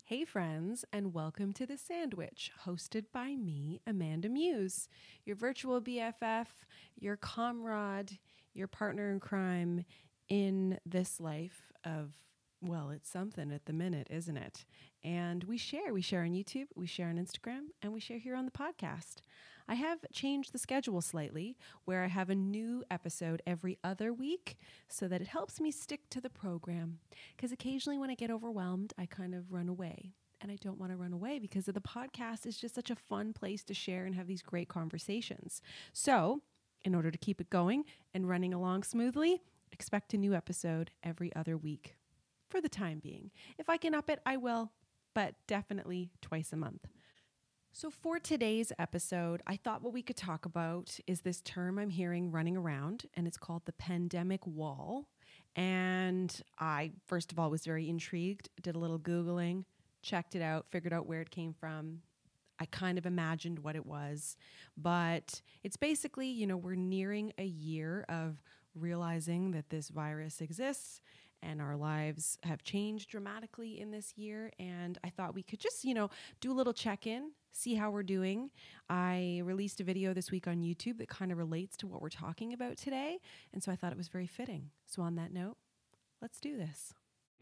Hey, friends, and welcome to The Sandwich, hosted by me, Amanda Muse, your virtual BFF, your comrade, your partner in crime in this life of, well, it's something at the minute, isn't it? And we share on YouTube, we share on Instagram, and we share here on the podcast. I have changed the schedule slightly, where I have a new episode every other week so that it helps me stick to the program. Because occasionally when I get overwhelmed, I kind of run away. And I don't want to run away because the podcast is just such a fun place to share and have these great conversations. So, in order to keep it going and running along smoothly, expect a new episode every other week for the time being. If I can up it, I will, but definitely twice a month. So for today's episode, I thought what we could talk about is this term I'm hearing running around, and it's called the pandemic wall. And I, first of all, was very intrigued, did a little Googling, checked it out, figured out where it came from. I kind of imagined what it was, but it's basically, we're nearing a year of realizing that this virus exists and our lives have changed dramatically in this year. And I thought we could just, do a little check-in, see how we're doing. I released a video this week on YouTube that kind of relates to what we're talking about today. And so I thought it was very fitting. So on that note, let's do this.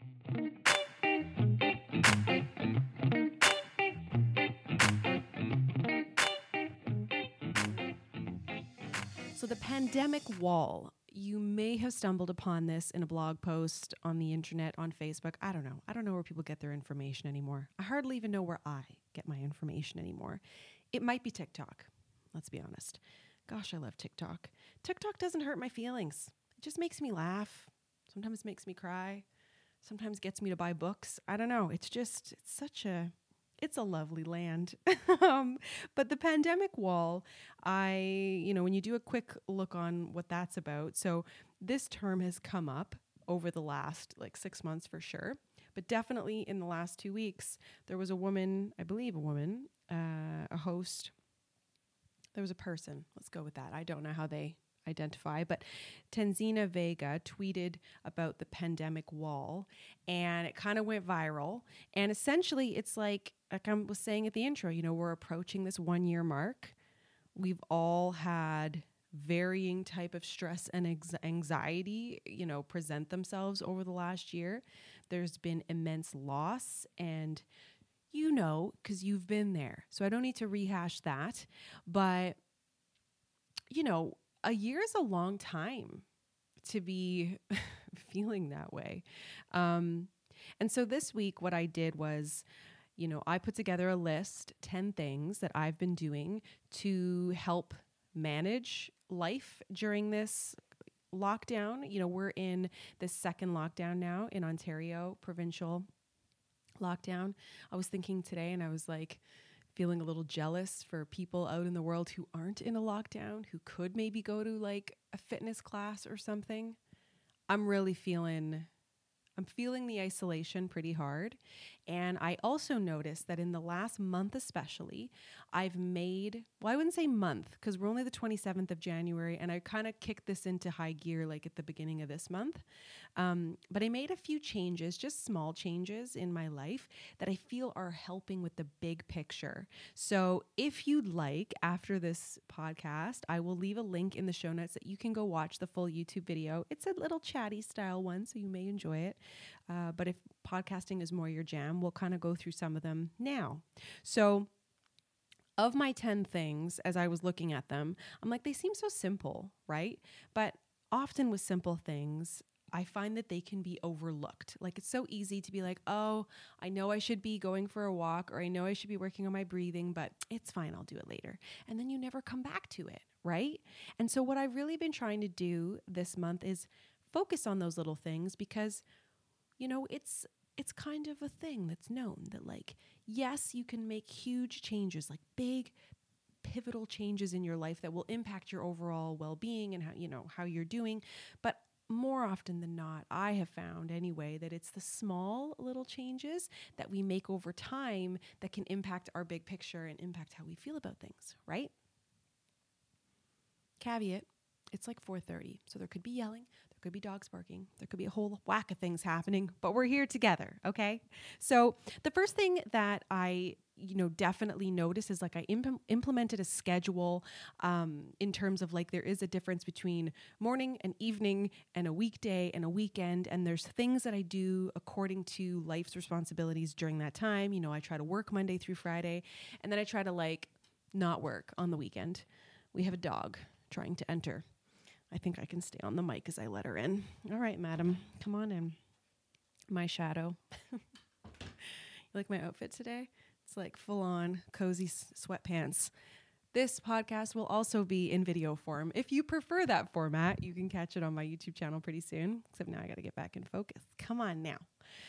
So the pandemic wall, you may have stumbled upon this in a blog post on the internet, on Facebook. I don't know. I don't know where people get their information anymore. I hardly even know where I get my information anymore. It might be TikTok. Let's be honest. Gosh, I love TikTok. TikTok doesn't hurt my feelings. It just makes me laugh. Sometimes makes me cry. Sometimes gets me to buy books. I don't know. It's a lovely land. But the pandemic wall, when you do a quick look on what that's about. So this term has come up over the last 6 months for sure. But definitely in the last 2 weeks, there was a woman, a host. There was a person. Let's go with that. I don't know how they identify, but Tanzina Vega tweeted about the pandemic wall and it kind of went viral. And essentially it's like I was saying at the intro, we're approaching this 1 year mark. We've all had varying type of stress and anxiety, present themselves over the last year. There's been immense loss and because you've been there. So I don't need to rehash that, but a year is a long time to be feeling that way. And so this week, what I did was, I put together a list, 10 things that I've been doing to help manage life during this lockdown. We're in the second lockdown now in Ontario, provincial lockdown. I was thinking today and I was feeling a little jealous for people out in the world who aren't in a lockdown, who could maybe go to a fitness class or something. I'm feeling the isolation pretty hard. And I also noticed that in the last month especially, I've made, I wouldn't say month because we're only the 27th of January and I kind of kicked this into high gear at the beginning of this month. But I made a few changes, just small changes in my life that I feel are helping with the big picture. So if you'd like, after this podcast, I will leave a link in the show notes that you can go watch the full YouTube video. It's a little chatty style one, so you may enjoy it. But if podcasting is more your jam, we'll kind of go through some of them now. So of my 10 things, as I was looking at them, I'm they seem so simple, right? But often with simple things, I find that they can be overlooked. It's so easy to be oh, I know I should be going for a walk or I know I should be working on my breathing, but it's fine, I'll do it later. And then you never come back to it, right? And so what I've really been trying to do this month is focus on those little things because it's kind of a thing that's known that yes, you can make huge changes, big pivotal changes in your life that will impact your overall well-being and how you're doing. But more often than not, I have found anyway, that it's the small little changes that we make over time that can impact our big picture and impact how we feel about things, right? Caveat, it's 4:30, so there could be yelling, There could be dogs barking. There could be a whole whack of things happening, but we're here together, okay? So the first thing that I, definitely noticed is like I implemented a schedule in terms of like there is a difference between morning and evening and a weekday and a weekend. And there's things that I do according to life's responsibilities during that time. I try to work Monday through Friday, and then I try to like not work on the weekend. We have a dog trying to enter. I think I can stay on the mic as I let her in. All right, madam, come on in. My shadow. You like my outfit today? It's like full on cozy sweatpants. This podcast will also be in video form. If you prefer that format, you can catch it on my YouTube channel pretty soon. Except now I got to get back in focus. Come on now.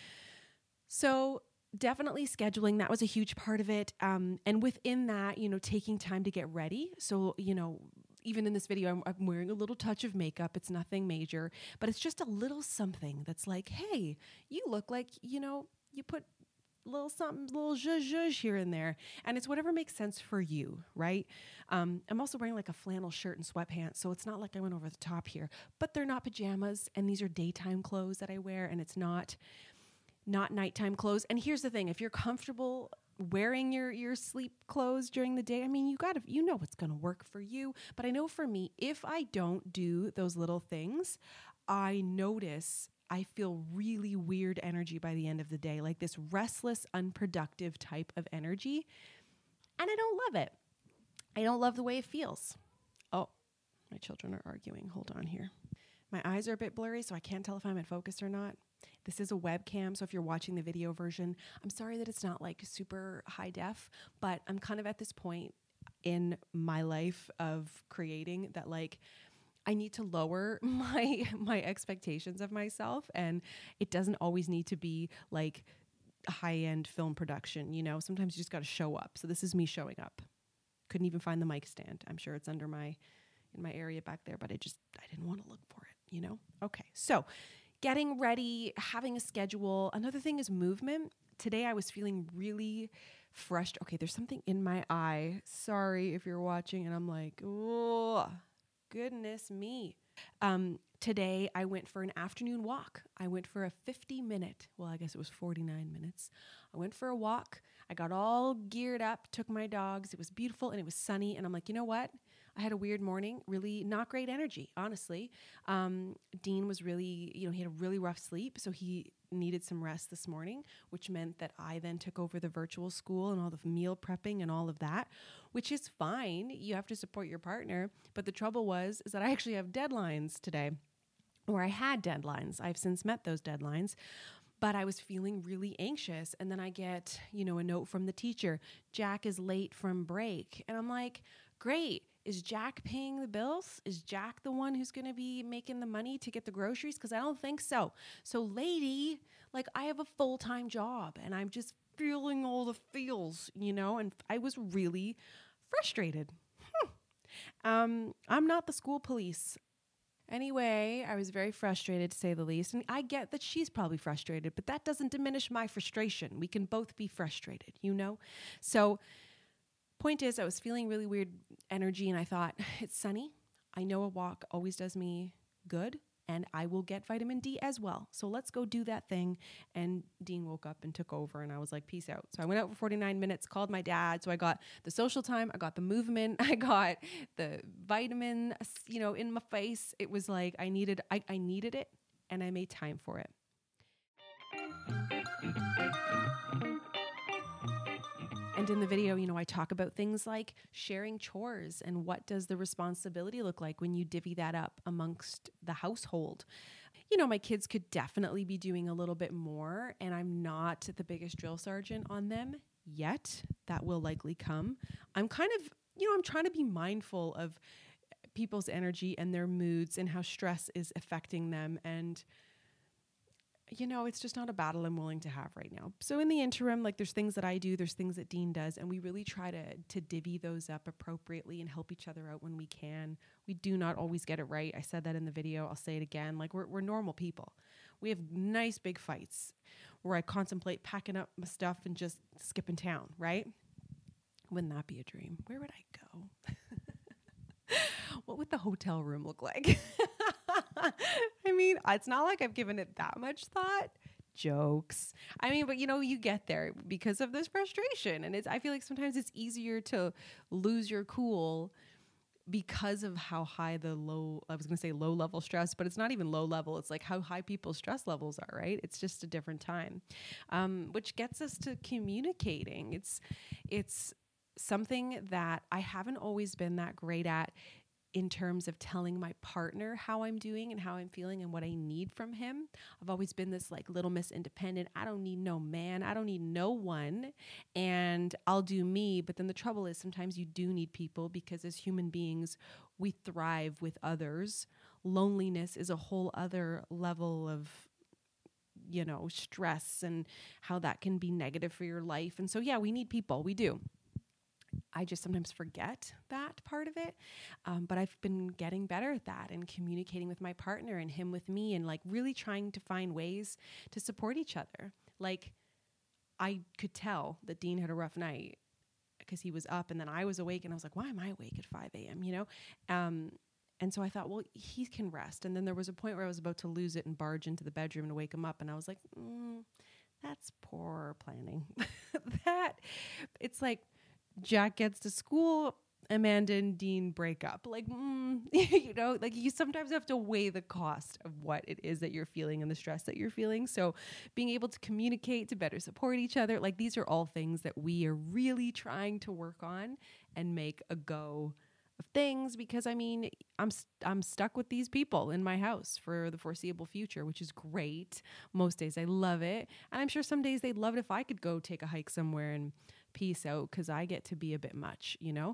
So definitely scheduling, that was a huge part of it. And within that, taking time to get ready. So, even in this video, I'm wearing a little touch of makeup. It's nothing major, but it's just a little something that's like, hey, you look like, you put little something, little zhuzh here and there. And it's whatever makes sense for you, right? I'm also wearing like a flannel shirt and sweatpants, so it's not like I went over the top here, but they're not pajamas, and these are daytime clothes that I wear, and it's not nighttime clothes. And here's the thing, if you're comfortable wearing your sleep clothes during the day, I mean, you know what's going to work for you. But I know for me, if I don't do those little things, I notice I feel really weird energy by the end of the day, like this restless, unproductive type of energy. And I don't love it. I don't love the way it feels. Oh, my children are arguing. Hold on here. My eyes are a bit blurry, so I can't tell if I'm in focus or not. This is a webcam, so if you're watching the video version, I'm sorry that it's not like super high def, but I'm kind of at this point in my life of creating that like I need to lower my expectations of myself, and it doesn't always need to be like high-end film production, Sometimes you just got to show up. So this is me showing up. Couldn't even find the mic stand. I'm sure it's under in my area back there, but I didn't want to look for it, Okay, so getting ready, having a schedule. Another thing is movement. Today I was feeling really frustrated. Okay, there's something in my eye. Sorry if you're watching and I'm like, oh, goodness me. Today I went for an afternoon walk. I went for a 50-minute, well, I guess it was 49 minutes. I went for a walk. I got all geared up, took my dogs. It was beautiful and it was sunny. And I'm like, you know what? I had a weird morning, really not great energy, honestly. Dean was really, he had a really rough sleep, so he needed some rest this morning, which meant that I then took over the virtual school and all the meal prepping and all of that, which is fine. You have to support your partner. But the trouble is that I actually have deadlines today, or I had deadlines. I've since met those deadlines. But I was feeling really anxious. And then I get, a note from the teacher, Jack is late from break. And I'm like, great. Is Jack paying the bills? Is Jack the one who's going to be making the money to get the groceries? Because I don't think so. So lady, like I have a full-time job and I'm just feeling all the feels, and I was really frustrated. I'm not the school police. Anyway, I was very frustrated, to say the least. And I get that she's probably frustrated, but that doesn't diminish my frustration. We can both be frustrated, So point is, I was feeling really weird energy, and I thought, it's sunny. I know a walk always does me good, and I will get vitamin D as well. So let's go do that thing. And Dean woke up and took over, and I was like, peace out. So I went out for 49 minutes, called my dad. So I got the social time, I got the movement, I got the vitamin, in my face. It was like I needed it, and I made time for it. And in the video, I talk about things like sharing chores and what does the responsibility look like when you divvy that up amongst the household. My kids could definitely be doing a little bit more, and I'm not the biggest drill sergeant on them yet. That will likely come. I'm kind of, I'm trying to be mindful of people's energy and their moods and how stress is affecting them. And it's just not a battle I'm willing to have right now. So in the interim, like there's things that I do, there's things that Dean does, and we really try to divvy those up appropriately and help each other out when we can. We do not always get it right. I said that in the video. I'll say it again. Like we're normal people. We have nice big fights where I contemplate packing up my stuff and just skipping town, right? Wouldn't that be a dream? Where would I go? What would the hotel room look like? I mean, it's not like I've given it that much thought. Jokes. I mean, but you get there because of this frustration. And I feel like sometimes it's easier to lose your cool because of how high I was going to say low level stress, but it's not even low level. It's like how high people's stress levels are, right? It's just a different time, which gets us to communicating. It's something that I haven't always been that great at in terms of telling my partner how I'm doing and how I'm feeling and what I need from him. I've always been this like little Miss Independent. I don't need no man. I don't need no one. And I'll do me. But then the trouble is sometimes you do need people because as human beings, we thrive with others. Loneliness is a whole other level of stress and how that can be negative for your life. And so, yeah, we need people. We do. I just sometimes forget that part of it. But I've been getting better at that and communicating with my partner and him with me and like really trying to find ways to support each other. Like I could tell that Dean had a rough night because he was up and then I was awake and I was like, why am I awake at 5 a.m., And so I thought, well, he can rest. And then there was a point where I was about to lose it and barge into the bedroom to wake him up. And I was like, that's poor planning. It's like, Jack gets to school, Amanda and Dean break up. Like, like you sometimes have to weigh the cost of what it is that you're feeling and the stress that you're feeling. So being able to communicate to better support each other, like these are all things that we are really trying to work on and make a go of things because I mean, I'm stuck with these people in my house for the foreseeable future, which is great. Most days I love it. And I'm sure some days they'd love it if I could go take a hike somewhere and peace out because I get to be a bit much,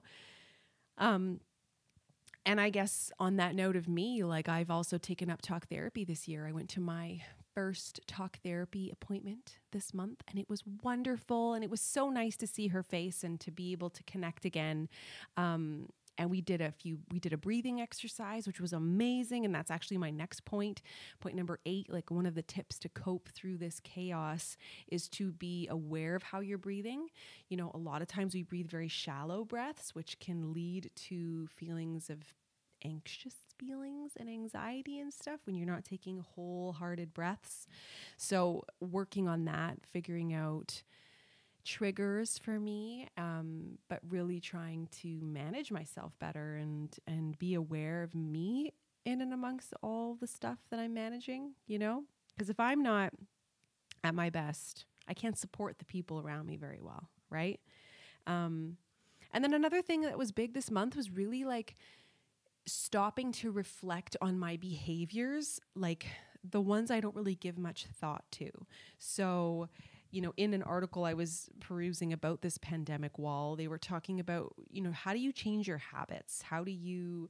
And I guess on that note of me, like I've also taken up talk therapy this year. I went to my first talk therapy appointment this month and it was wonderful. And it was so nice to see her face and to be able to connect again. And we did a breathing exercise, which was amazing. And that's actually my next point number 8. Like one of the tips to cope through this chaos is to be aware of how you're breathing. A lot of times we breathe very shallow breaths, which can lead to feelings of anxious feelings and anxiety and stuff when you're not taking wholehearted breaths. So working on that, figuring out triggers for me, but really trying to manage myself better and be aware of me in and amongst all the stuff that I'm managing, because if I'm not at my best, I can't support the people around me very well, right? And then another thing that was big this month was really like stopping to reflect on my behaviors, like the ones I don't really give much thought to. So in an article I was perusing about this pandemic wall, they were talking about, how do you change your habits? How do you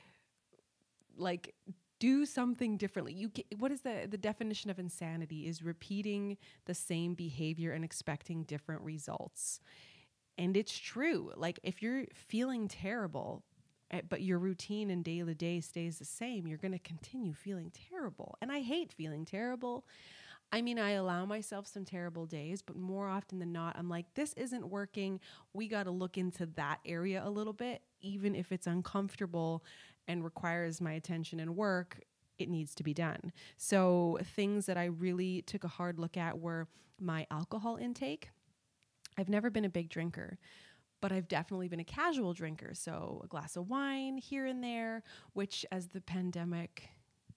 like do something differently? What is the definition of insanity is repeating the same behavior and expecting different results. And it's true. Like if you're feeling terrible, but your routine and day to day stays the same, you're going to continue feeling terrible. And I hate feeling terrible. I mean, I allow myself some terrible days, but more often than not, I'm like, this isn't working. We got to look into that area a little bit, even if it's uncomfortable and requires my attention and work, it needs to be done. So things that I really took a hard look at were my alcohol intake. I've never been a big drinker, but I've definitely been a casual drinker. So a glass of wine here and there, which as the pandemic,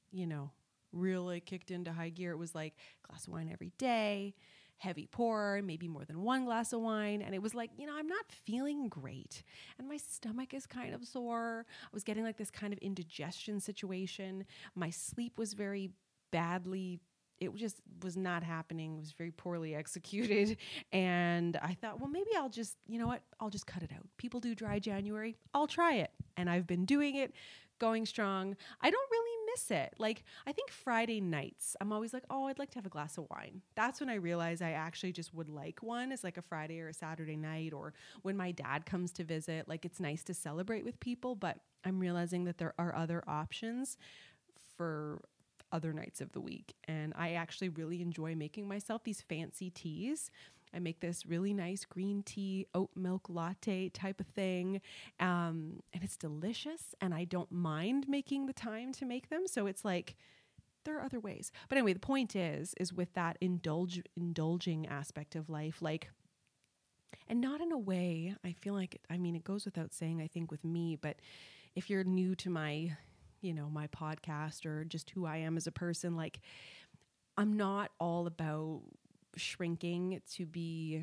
really kicked into high gear. It was like glass of wine every day, heavy pour, maybe more than one glass of wine. And it was like, I'm not feeling great. And my stomach is kind of sore. I was getting like this kind of indigestion situation. My sleep was very badly, it just was not happening. It was very poorly executed. And I thought, well, maybe I'll just, I'll just cut it out. People do dry January. I'll try it. And I've been doing it, going strong. I don't really miss it. Like, I think Friday nights, I'm always like, oh, I'd like to have a glass of wine. That's when I realize I actually just would like one. It's like a Friday or a Saturday night, or when my dad comes to visit, like it's nice to celebrate with people, but I'm realizing that there are other options for other nights of the week. And I actually really enjoy making myself these fancy teas I make this really nice green tea, oat milk latte type of thing. And it's delicious, and I don't mind making the time to make them. So it's like, there are other ways. But anyway, the point is with that indulging aspect of life, like, and not in a way, I feel like, it goes without saying, I think, with me, but if you're new to my, my podcast or just who I am as a person, like, I'm not all about shrinking to be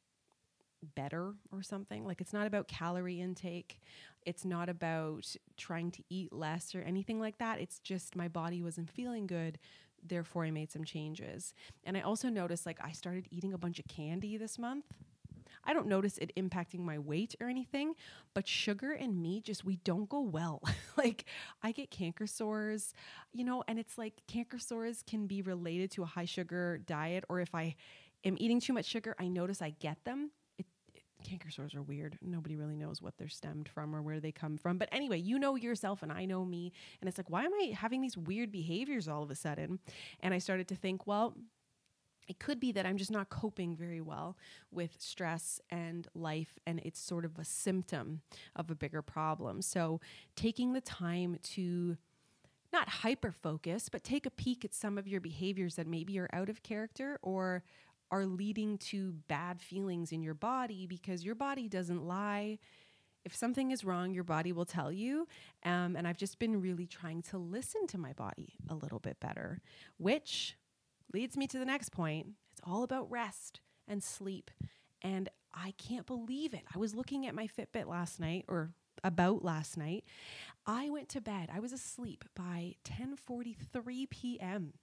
better or something. Like, it's not about calorie intake. It's not about trying to eat less or anything like that. It's just my body wasn't feeling good. Therefore, I made some changes. And I also noticed, like, I started eating a bunch of candy this month. I don't notice it impacting my weight or anything, but sugar and meat, we don't go well. Like, I get canker sores, and it's like canker sores can be related to a high sugar diet, or if I am eating too much sugar, I notice I get them. Canker sores are weird. Nobody really knows what they're stemmed from or where they come from. But anyway, you know yourself and I know me. And it's like, why am I having these weird behaviors all of a sudden? And I started to think, well, it could be that I'm just not coping very well with stress and life, and it's sort of a symptom of a bigger problem. So taking the time to not hyper focus, but take a peek at some of your behaviors that maybe are out of character or are leading to bad feelings in your body, because your body doesn't lie. If something is wrong, your body will tell you. And I've just been really trying to listen to my body a little bit better, which leads me to the next point. It's all about rest and sleep. And I can't believe it. I was looking at my Fitbit last night, or about last night. I went to bed. I was asleep by 10:43 p.m.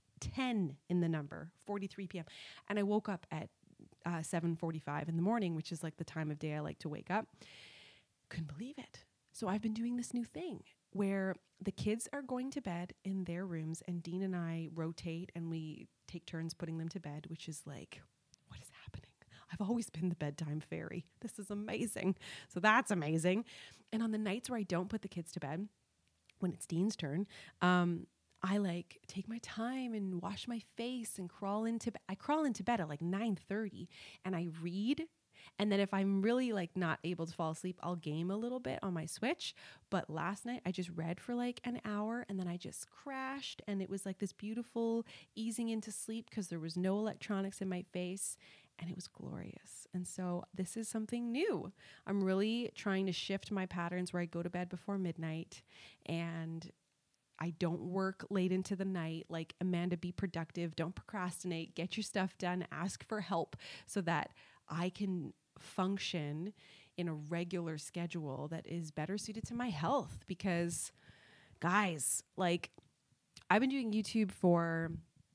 10 in the number, 43 p.m. And I woke up at 7:45 in the morning, which is like the time of day I like to wake up. Couldn't believe it. So I've been doing this new thing where the kids are going to bed in their rooms, and Dean and I rotate and we take turns putting them to bed, which is like, what is happening? I've always been the bedtime fairy. This is amazing. So that's amazing. And on the nights where I don't put the kids to bed, when it's Dean's turn, I like take my time and wash my face and crawl into bed at like 9:30, and I read. And then if I'm really like not able to fall asleep, I'll game a little bit on my Switch. But last night I just read for like an hour, and then I just crashed, and it was like this beautiful easing into sleep because there was no electronics in my face, and it was glorious. And so this is something new. I'm really trying to shift my patterns where I go to bed before midnight and I don't work late into the night. Like, Amanda, be productive. Don't procrastinate. Get your stuff done. Ask for help so that I can function in a regular schedule that is better suited to my health. Because, guys, like, I've been doing YouTube for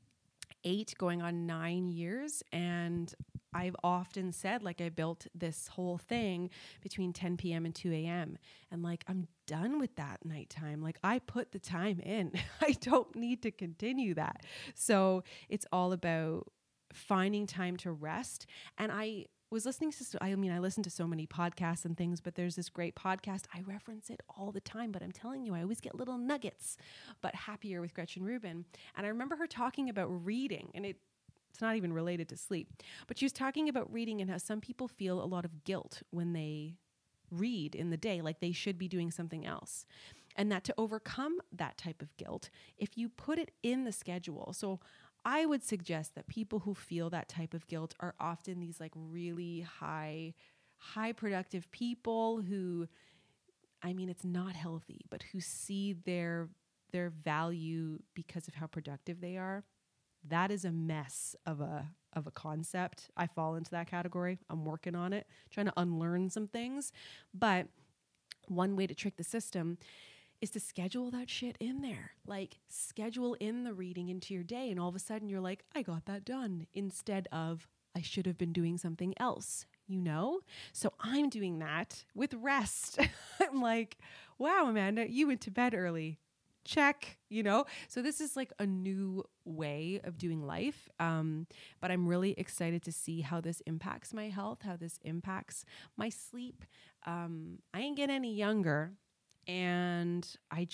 8 going on 9 years, and I've often said, like, I built this whole thing between 10 p.m. and 2 a.m. And like, I'm done with that nighttime. Like, I put the time in. I don't need to continue that. So it's all about finding time to rest. And I was listening to, I listen to so many podcasts and things, but there's this great podcast. I reference it all the time, but I'm telling you, I always get little nuggets. But Happier with Gretchen Rubin. And I remember her talking about reading, and it's not even related to sleep, but she was talking about reading and how some people feel a lot of guilt when they read in the day, like they should be doing something else. And that to overcome that type of guilt, if you put it in the schedule. So I would suggest that people who feel that type of guilt are often these like really high productive people who, it's not healthy, but who see their value because of how productive they are. That is a mess of a concept. I fall into that category. I'm working on it, trying to unlearn some things. But one way to trick the system is to schedule that shit in there. Like, schedule in the reading into your day, and all of a sudden you're like, I got that done, instead of I should have been doing something else, So I'm doing that with rest. I'm like, wow, Amanda, you went to bed early. Check, So this is like a new way of doing life. But I'm really excited to see how this impacts my health, how this impacts my sleep. I ain't getting any younger. And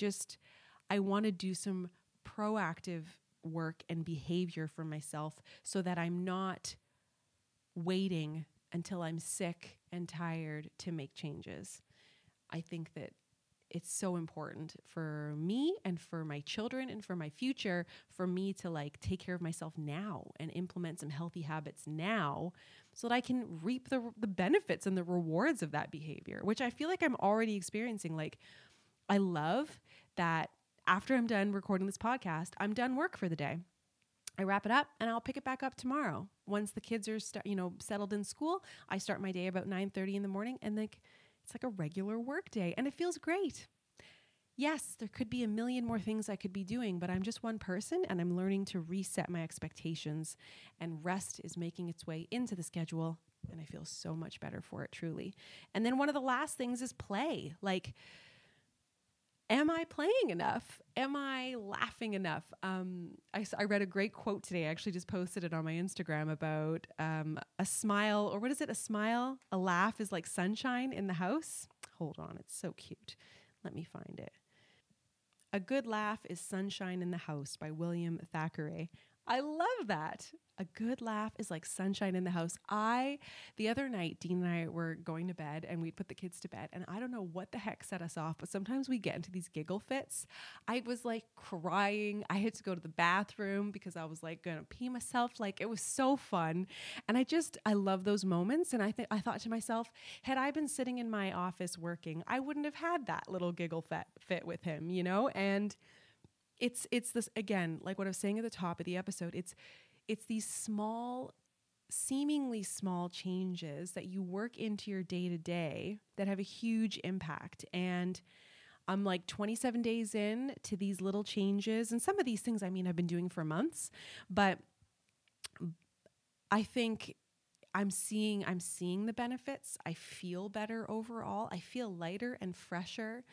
I want to do some proactive work and behavior for myself so that I'm not waiting until I'm sick and tired to make changes. I think that it's so important for me and for my children and for my future for me to like take care of myself now and implement some healthy habits now so that I can reap the benefits and the rewards of that behavior, which I feel like I'm already experiencing. Like, I love that after I'm done recording this podcast, I'm done work for the day. I wrap it up and I'll pick it back up tomorrow. Once the kids are settled in school, I start my day about 9:30 in the morning, and like it's like a regular work day, and it feels great. Yes, there could be a million more things I could be doing, but I'm just one person and I'm learning to reset my expectations, and rest is making its way into the schedule, and I feel so much better for it, truly. And then one of the last things is play. Like, am I playing enough? Am I laughing enough? I read a great quote today. I actually just posted it on my Instagram about a smile, or what is it? A smile, a laugh is like sunshine in the house. Hold on, it's so cute. Let me find it. A good laugh is sunshine in the house by William Thackeray. I love that. A good laugh is like sunshine in the house. The other night, Dean and I were going to bed and we'd put the kids to bed, and I don't know what the heck set us off, but sometimes we get into these giggle fits. I was like crying. I had to go to the bathroom because I was like going to pee myself. Like, it was so fun. And I love those moments. And I thought to myself, had I been sitting in my office working, I wouldn't have had that little giggle fit with him, and it's this, again, like what I was saying at the top of the episode, it's these seemingly small changes that you work into your day to day that have a huge impact. And I'm like 27 days in to these little changes. And some of these things, I've been doing for months, but I think I'm seeing the benefits. I feel better overall. I feel lighter and fresher.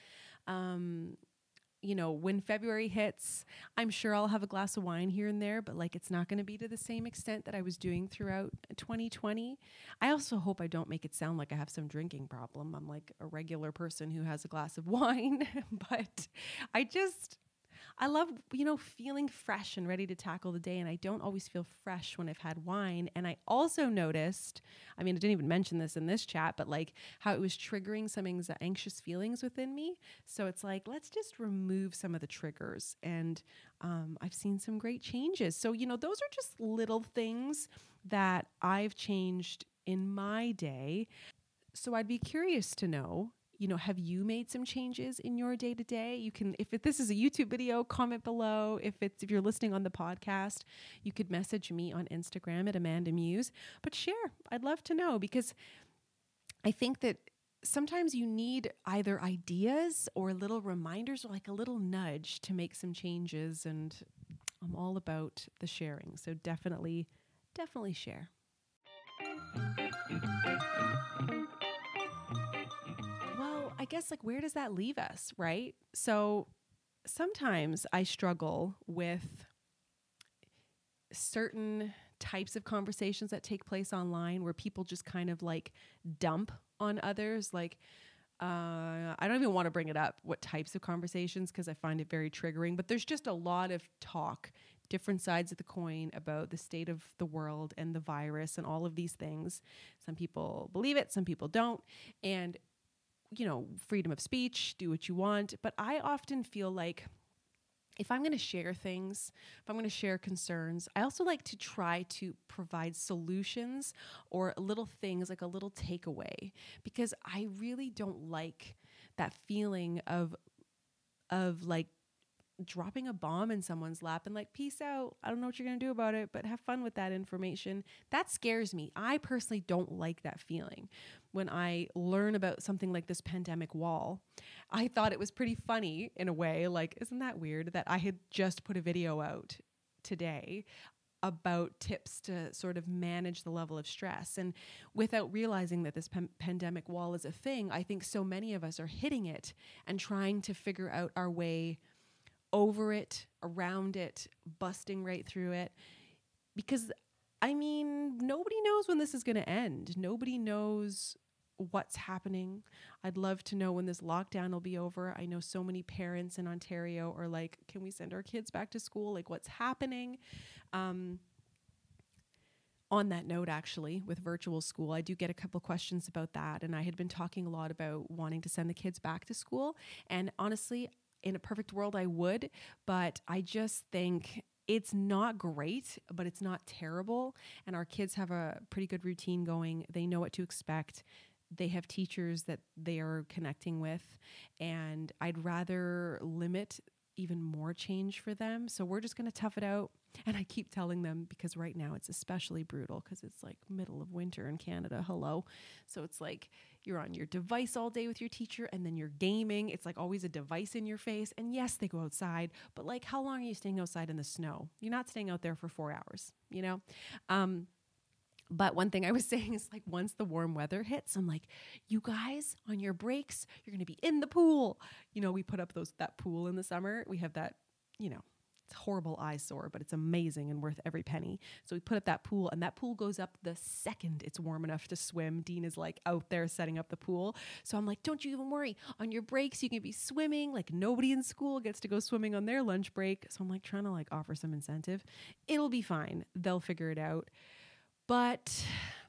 When February hits, I'm sure I'll have a glass of wine here and there, but like, it's not going to be to the same extent that I was doing throughout 2020. I also hope I don't make it sound like I have some drinking problem. I'm like a regular person who has a glass of wine, but I love, feeling fresh and ready to tackle the day. And I don't always feel fresh when I've had wine. And I also noticed, I didn't even mention this in this chat, but like how it was triggering some anxious feelings within me. So it's like, let's just remove some of the triggers. And I've seen some great changes. So, those are just little things that I've changed in my day. So I'd be curious to know, have you made some changes in your day to day? You can, if this is a YouTube video, comment below. If you're listening on the podcast, you could message me on Instagram at Amanda Muse. But share, I'd love to know, because I think that sometimes you need either ideas or little reminders, or like a little nudge to make some changes. And I'm all about the sharing. So definitely share. I guess, like, where does that leave us, right? So sometimes I struggle with certain types of conversations that take place online where people just kind of like dump on others. Like, I don't even want to bring it up, what types of conversations, because I find it very triggering, but there's just a lot of talk, different sides of the coin about the state of the world and the virus and all of these things. Some people believe it, some people don't. And freedom of speech, do what you want. But I often feel like if I'm going to share things, if I'm going to share concerns, I also like to try to provide solutions or little things, like a little takeaway, because I really don't like that feeling of like dropping a bomb in someone's lap and like, peace out. I don't know what you're going to do about it, but have fun with that information. That scares me. I personally don't like that feeling. When I learn about something like this pandemic wall, I thought it was pretty funny in a way. Like, isn't that weird that I had just put a video out today about tips to sort of manage the level of stress? And without realizing that this pandemic wall is a thing, I think so many of us are hitting it and trying to figure out our way over it, around it, busting right through it. Because, nobody knows when this is going to end. Nobody knows what's happening. I'd love to know when this lockdown will be over. I know so many parents in Ontario are like, can we send our kids back to school? Like, what's happening? On that note, actually, with virtual school, I do get a couple questions about that. And I had been talking a lot about wanting to send the kids back to school. And honestly, in a perfect world, I would, but I just think it's not great, but it's not terrible. And our kids have a pretty good routine going. They know what to expect. They have teachers that they are connecting with. And I'd rather limit even more change for them. So we're just going to tough it out. And I keep telling them, because right now it's especially brutal because it's like middle of winter in Canada. Hello. So it's like you're on your device all day with your teacher and then you're gaming. It's like always a device in your face. And yes, they go outside, but like, how long are you staying outside in the snow? You're not staying out there for 4 hours, you know? But one thing I was saying is like once the warm weather hits, I'm like, you guys on your breaks, you're going to be in the pool. You know, we put up that pool in the summer. We have that, you know, it's a horrible eyesore, but it's amazing and worth every penny. So we put up that pool and that pool goes up the second it's warm enough to swim. Dean is like out there setting up the pool. So I'm like, don't you even worry. On your breaks, you can be swimming. Like nobody in school gets to go swimming on their lunch break. So I'm like trying to like offer some incentive. It'll be fine. They'll figure it out. But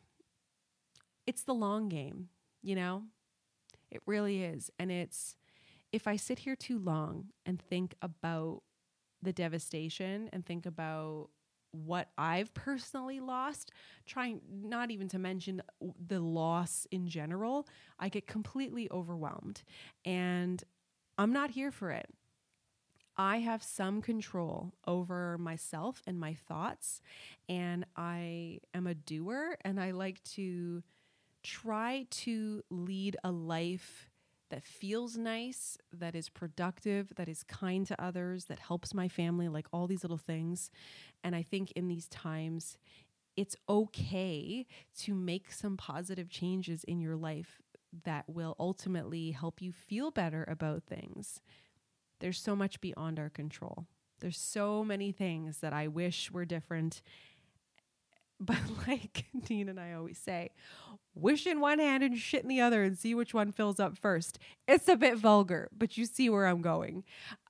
it's the long game, you know? It really is. And it's, if I sit here too long and think about the devastation and think about what I've personally lost, trying not even to mention the loss in general, I get completely overwhelmed. And I'm not here for it. I have some control over myself and my thoughts, and I am a doer, and I like to try to lead a life that feels nice, that is productive, that is kind to others, that helps my family, like all these little things. And I think in these times, it's okay to make some positive changes in your life that will ultimately help you feel better about things. There's so much beyond our control. There's so many things that I wish were different. But like Dean and I always say, wish in one hand and shit in the other and see which one fills up first. It's a bit vulgar, but you see where I'm going.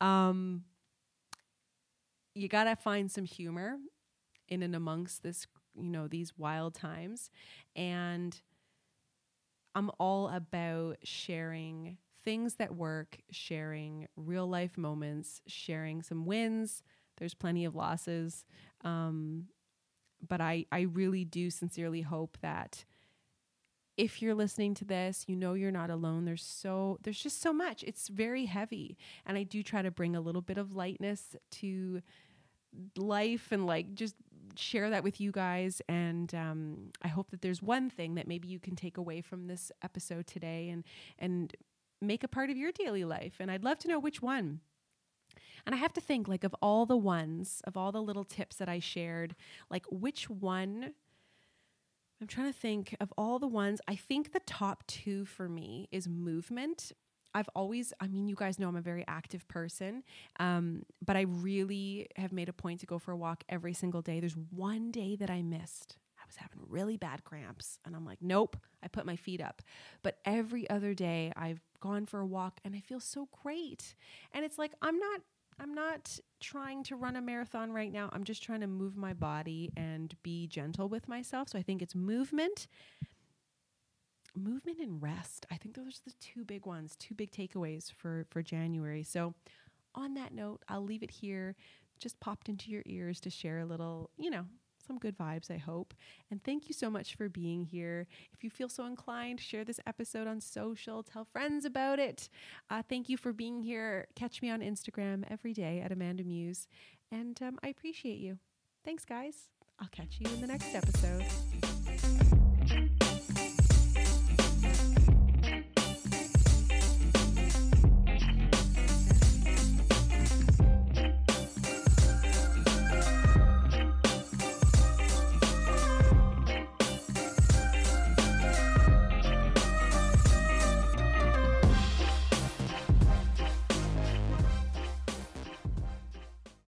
You got to find some humor in and amongst this, you know, these wild times. And I'm all about sharing things that work, sharing real life moments, sharing some wins. There's plenty of losses. But I really do sincerely hope that if you're listening to this, you know you're not alone. There's just so much. It's very heavy. And I do try to bring a little bit of lightness to life and like just share that with you guys. And I hope that there's one thing that maybe you can take away from this episode today and make a part of your daily life. And I'd love to know which one. And I have to think like of all the little tips that I shared, like which one, I'm trying to think of all the ones. I think the top two for me is movement. You guys know I'm a very active person, but I really have made a point to go for a walk every single day. There's one day that I missed. I was having really bad cramps and I'm like, nope, I put my feet up. But every other day I've gone for a walk and I feel so great. And it's like, I'm not trying to run a marathon right now. I'm just trying to move my body and be gentle with myself. So I think it's movement and rest. I think those are the two big ones, two big takeaways for January. So on that note, I'll leave it here. Just popped into your ears to share a little, some good vibes, I hope. And thank you so much for being here. If you feel so inclined, share this episode on social, tell friends about it. Thank you for being here. Catch me on Instagram every day at Amanda Muse. And I appreciate you. Thanks, guys. I'll catch you in the next episode.